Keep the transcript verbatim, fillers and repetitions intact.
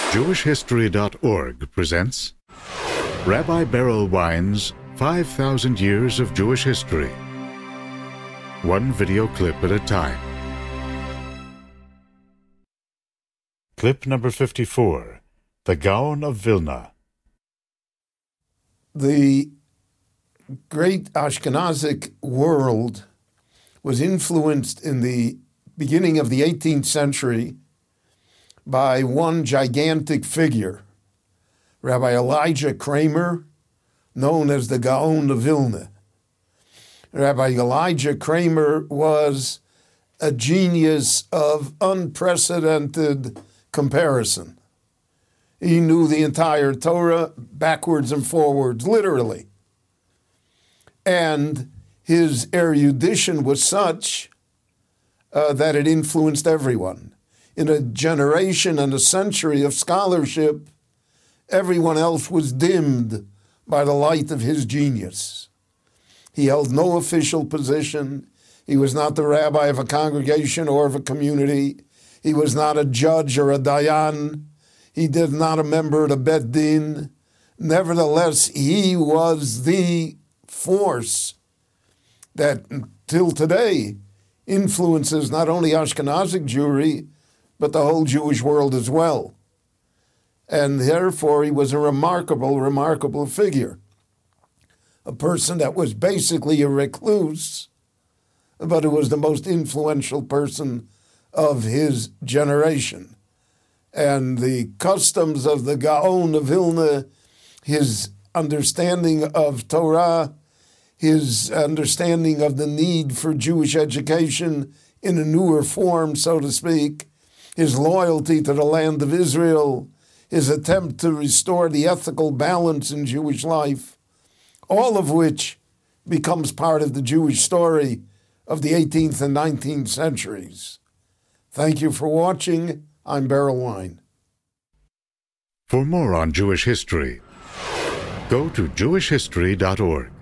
Jewish History dot org presents Rabbi Berel Wein's five thousand Years of Jewish History. One video clip at a time. Clip number fifty-four, The Gaon of Vilna. The great Ashkenazic world was influenced in the beginning of the eighteenth century by one gigantic figure, Rabbi Elijah Kramer, known as the Gaon of Vilna. Rabbi Elijah Kramer was a genius of unprecedented comparison. He knew the entire Torah backwards and forwards, literally. And his erudition was such uh, that it influenced everyone. In a generation and a century of scholarship, everyone else was dimmed by the light of his genius. He held no official position. He was not the rabbi of a congregation or of a community. He was not a judge or a dayan. He did not a member of the Bet Din. Nevertheless, he was the force that, till today, influences not only Ashkenazic Jewry, but the whole Jewish world as well. And therefore, he was a remarkable, remarkable figure. A person that was basically a recluse, but who was the most influential person of his generation. And the customs of the Gaon of Vilna, his understanding of Torah, his understanding of the need for Jewish education in a newer form, so to speak, his loyalty to the land of Israel, his attempt to restore the ethical balance in Jewish life, all of which becomes part of the Jewish story of the eighteenth and nineteenth centuries. Thank you for watching. I'm Berel Wein. For more on Jewish history, go to Jewish History dot org.